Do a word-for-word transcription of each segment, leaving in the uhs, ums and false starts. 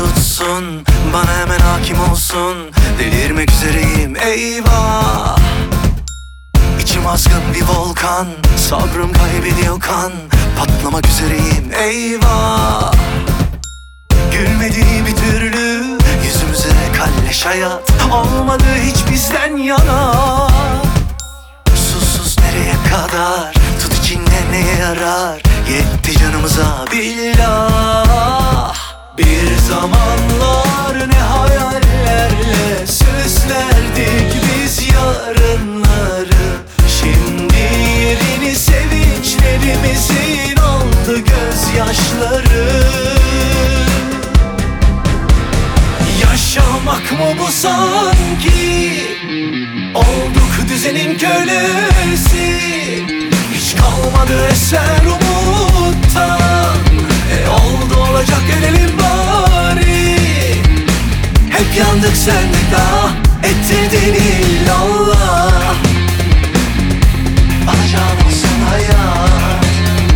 tutsun, bana hemen hakim olsun. Delirmek üzereyim eyvah. İçim azgın bir volkan, sabrım kaybediyor kan. Patlamak üzereyim eyvah. Gülmediği bir türlü yüzümüze kalleş hayat. Olmadı hiç bizden yana. Susuz nereye kadar, tut içinde neye yarar. Yetti canımıza billah. Bir zamanlar ne hayallerle süslerdik biz yarınları. Şimdi yerini sevinçlerimizin aldı gözyaşları. Yaşamak mı bu sanki? Olduk düzenin kölesi. Hiç kalmadı eser umuttan. E oldu olacak ölelim bari. Hep yandık sendik daha, ettirdin illallah. Alacağın olsun hayat.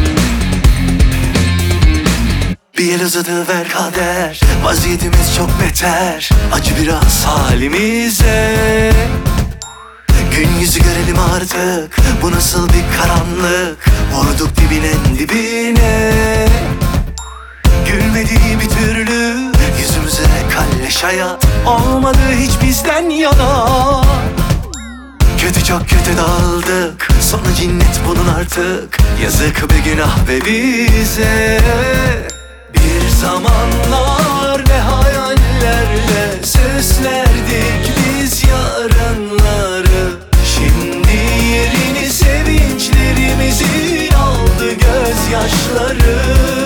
Bir el uzadı ver kader, vaziyetimiz çok beter. Acı biraz halimize. Gün yüzü görelim artık, bu nasıl bir karanlık. Vurduk dibinin dibine. Gülmediği bir türlü yüzümüze kalleş hayat. Olmadı hiç bizden yana. Kötü çok kötü dağıldık, sonu cinnet bunun artık. Yazık be günah be bize. Bir zamanlar ne hayallerle süslerdik biz yarınları. Şimdi yerini sevinçlerimizin aldı gözyaşları.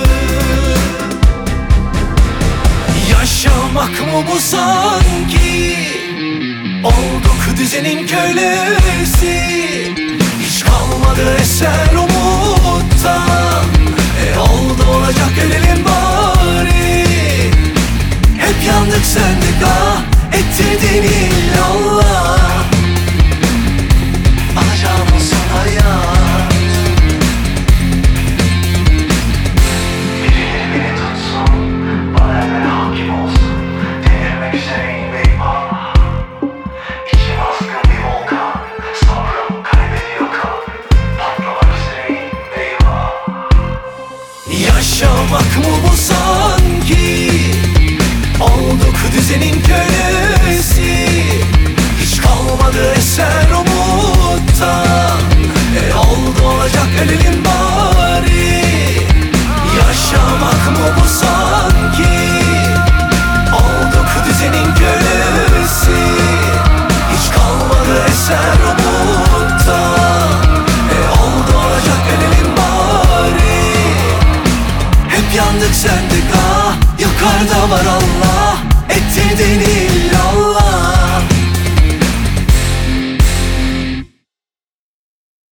Yaşamak mı bu sanki? Olduk düzenin kölesi. Hiç kalmadı eser umuttan. E oldu olacak ölelim bari. Hep yandık sendik ah, ettirdin illallah. Alacağın olsun hayat. Biri beni tutsun, bana hemen hakim olsun. Delirmek üzereyim eyvah. İçim azgın bir volkan, sabrım kaybediyor kan. Patlamak üzereyim eyvah. Yaşamak mı bu sanki? Olduk düzenin kölesi. Hiç kalmadı eser umuttan. E oldu olacak ölelim bari. Yaşamak mı bu sanki? Olduk düzenin kölesi. Hiç kalmadı eser umuttan. E oldu olacak ölelim bari. Hep yandık sendik ah, yukarıda var Allah, ettirdin illallah.